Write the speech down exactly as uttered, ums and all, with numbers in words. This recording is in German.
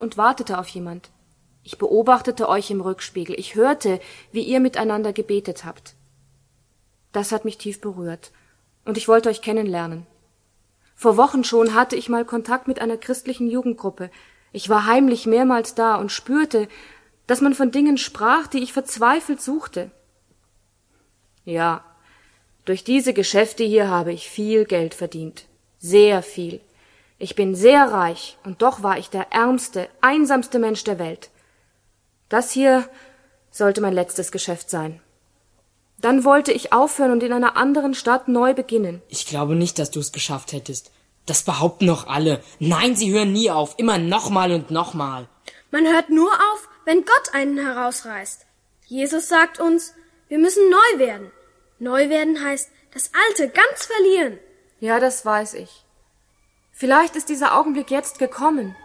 und wartete auf jemand. Ich beobachtete euch im Rückspiegel. Ich hörte, wie ihr miteinander gebetet habt. Das hat mich tief berührt. Und ich wollte euch kennenlernen. Vor Wochen schon hatte ich mal Kontakt mit einer christlichen Jugendgruppe. Ich war heimlich mehrmals da und spürte, dass man von Dingen sprach, die ich verzweifelt suchte. Ja, durch diese Geschäfte hier habe ich viel Geld verdient. Sehr viel. Ich bin sehr reich und doch war ich der ärmste, einsamste Mensch der Welt. Das hier sollte mein letztes Geschäft sein. Dann wollte ich aufhören und in einer anderen Stadt neu beginnen. Ich glaube nicht, dass du es geschafft hättest. Das behaupten doch alle. Nein, sie hören nie auf. Immer nochmal und nochmal. Man hört nur auf, wenn Gott einen herausreißt. Jesus sagt uns, wir müssen neu werden. Neu werden heißt, das Alte ganz verlieren. Ja, das weiß ich. Vielleicht ist dieser Augenblick jetzt gekommen.